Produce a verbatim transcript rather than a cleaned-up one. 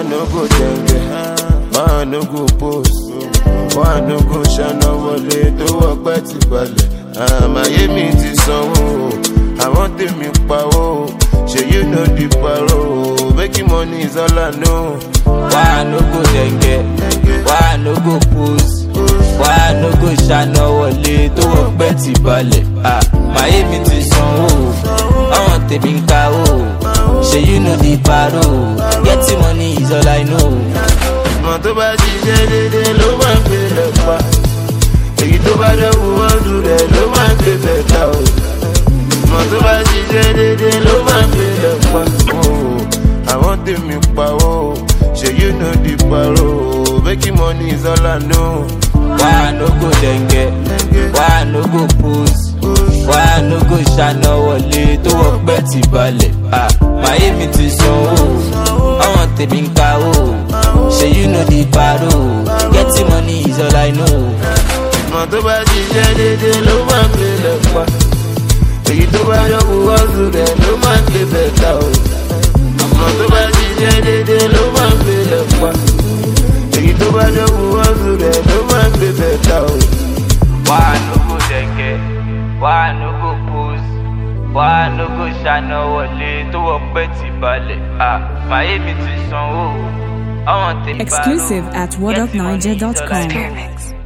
Why no go dengue? Why no go post? Why no go shine wọlé tó wọ́ pẹ́ ti balẹ̀? Àmàyé mi ti sanwó, àwọn tèmi pawó. Ṣé you know the paro? Making money is all I know. Why no go dengue? Why no go post? Why no go shine wọlé tó wọ́ pẹ́ ti balẹ̀? Àmàyé mi ti sanwó, àwọn tèmi pawó. Ṣé you know the paro? Getting money is all I know. Mo tó bá ṣiṣẹ́ dédé ló máa ń gbé lẹ́pa. Èyí tó bá dẹ́wù ọdún rẹ̀ ló máa ń gbé bẹ̀ta o. Mo tó bá ṣiṣẹ́ dédé ló máa ń gbé lẹ́pa. Àwọn tèmi pawó, ṣé you know the paro? Making money is all I know. Why no go dengue? Why no go post? Why no go shine wọlé tó wọ́ pẹ́ ti balẹ̀? Àmàyé mi ti sanwó, àwọn tèmi pawó. Ṣé you know the paro? Getting money is all I know. Mo tó bá ṣiṣẹ́ dédé ló máa ń gbé lẹ́pa. Èyí tó bá dẹ́wù ọdún rẹ̀ ló máa ń gbé bẹ̀ta o. Mo tó bá ṣiṣẹ́ dédé ló máa ń gbé lẹ́pa. Èyí tó bá dẹ́wù ọdún rẹ̀ ló máa ń gbé bẹ̀ta o. Why no go dengue? Why no go post? Why no go shine wọlé tó wọ́ pẹ́ ti balẹ̀? Àmàyé mi ti sanwó, àwọn tèmi pawó. Exclusive at what up niger dot com.